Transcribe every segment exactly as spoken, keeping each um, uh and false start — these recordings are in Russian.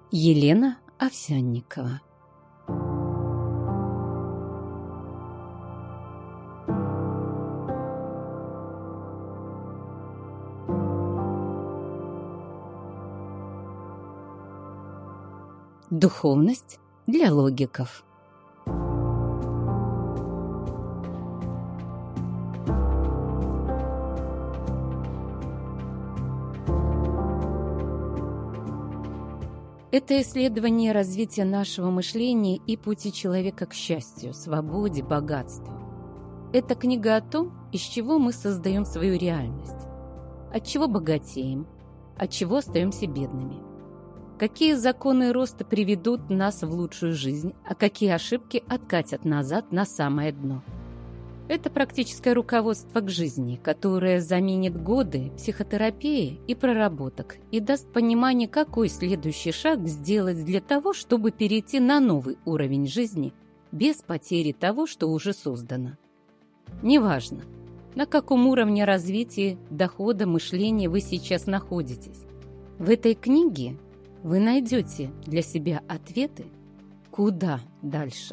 Елена Овсянникова. Духовность для логиков. Это исследование развития нашего мышления и пути человека к счастью, свободе, богатству. Это книга о том, из чего мы создаем свою реальность, от чего богатеем, от чего остаемся бедными, какие законы роста приведут нас в лучшую жизнь, а какие ошибки откатят назад на самое дно. Это практическое руководство к жизни, которое заменит годы психотерапии и проработок и даст понимание, какой следующий шаг сделать для того, чтобы перейти на новый уровень жизни без потери того, что уже создано. Неважно, на каком уровне развития, дохода, мышления вы сейчас находитесь. В этой книге вы найдете для себя ответы, куда дальше.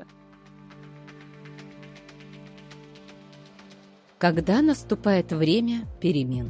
Когда наступает время перемен.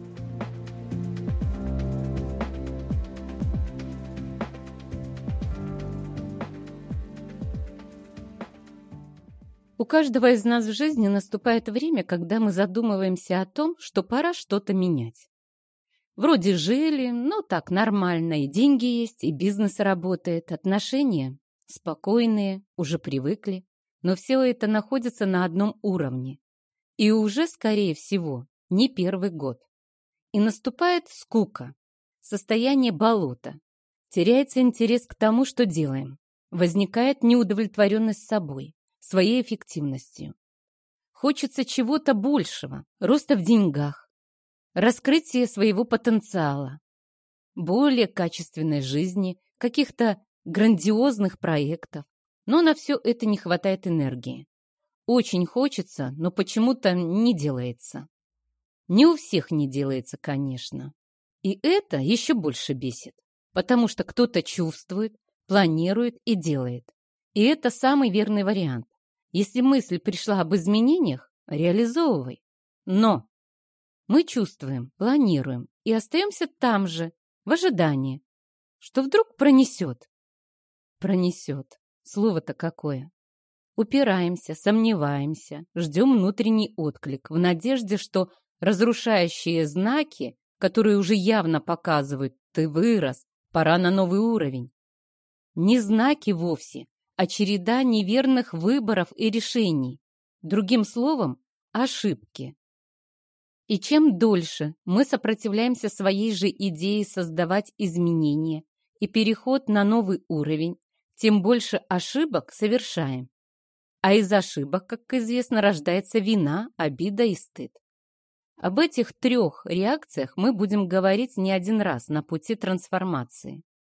У каждого из нас в жизни наступает время, когда мы задумываемся о том, что пора что-то менять. Вроде жили, ну так, нормально, и деньги есть, и бизнес работает, отношения спокойные, уже привыкли, но все это находится на одном уровне. И уже, скорее всего, не первый год. И наступает скука, состояние болота. Теряется интерес к тому, что делаем. Возникает неудовлетворенность собой, своей эффективностью. Хочется чего-то большего, роста в деньгах, раскрытия своего потенциала, более качественной жизни, каких-то грандиозных проектов. Но на все это не хватает энергии. Очень хочется, но почему-то не делается. Не у всех не делается, конечно. И это еще больше бесит, потому что кто-то чувствует, планирует и делает. И это самый верный вариант. Если мысль пришла об изменениях, реализовывай. Но мы чувствуем, планируем и остаемся там же, в ожидании, что вдруг пронесет. Пронесет. Слово-то какое. Упираемся, сомневаемся, ждем внутренний отклик в надежде, что разрушающие знаки, которые уже явно показывают «ты вырос, пора на новый уровень», не знаки вовсе, а череда неверных выборов и решений, другим словом, ошибки. И чем дольше мы сопротивляемся своей же идее создавать изменения и переход на новый уровень, тем больше ошибок совершаем. А из ошибок, как известно, рождается вина, обида и стыд. Об этих трех реакциях мы будем говорить не один раз на пути трансформации.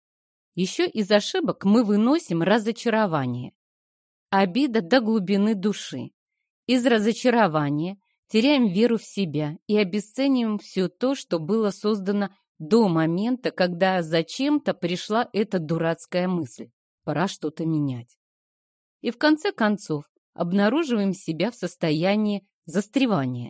Еще из ошибок мы выносим разочарование. Обида до глубины души. Из разочарования теряем веру в себя и обесцениваем все то, что было создано до момента, когда зачем-то пришла эта дурацкая мысль. Пора что-то менять. И в конце концов обнаруживаем себя в состоянии застревания.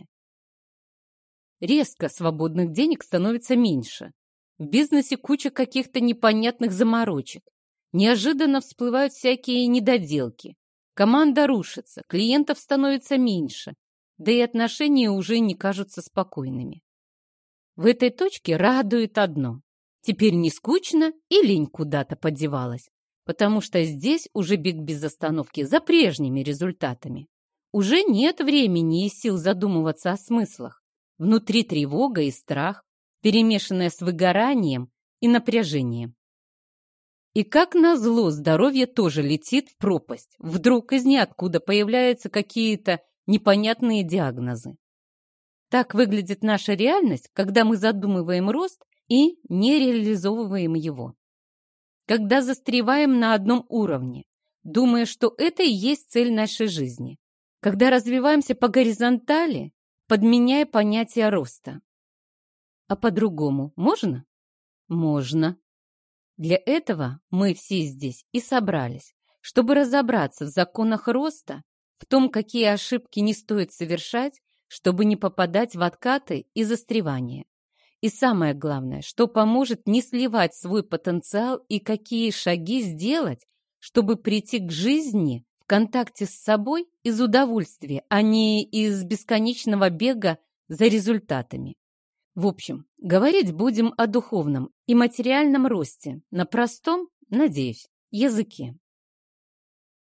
Резко свободных денег становится меньше. В бизнесе куча каких-то непонятных заморочек. Неожиданно всплывают всякие недоделки. Команда рушится, клиентов становится меньше, да и отношения уже не кажутся спокойными. В этой точке радует одно. Теперь не скучно и лень куда-то подевалась. Потому что здесь уже бег без остановки за прежними результатами. Уже нет времени и сил задумываться о смыслах. Внутри тревога и страх, перемешанная с выгоранием и напряжением. И как назло, здоровье тоже летит в пропасть. Вдруг из ниоткуда появляются какие-то непонятные диагнозы. Так выглядит наша реальность, когда мы задумываем рост и не реализовываем его. Когда застреваем на одном уровне, думая, что это и есть цель нашей жизни. Когда развиваемся по горизонтали, подменяя понятие роста. А по-другому можно? Можно. Для этого мы все здесь и собрались, чтобы разобраться в законах роста, в том, какие ошибки не стоит совершать, чтобы не попадать в откаты и застревания. И самое главное, что поможет не сливать свой потенциал и какие шаги сделать, чтобы прийти к жизни в контакте с собой из удовольствия, а не из бесконечного бега за результатами. В общем, говорить будем о духовном и материальном росте на простом, надеюсь, языке.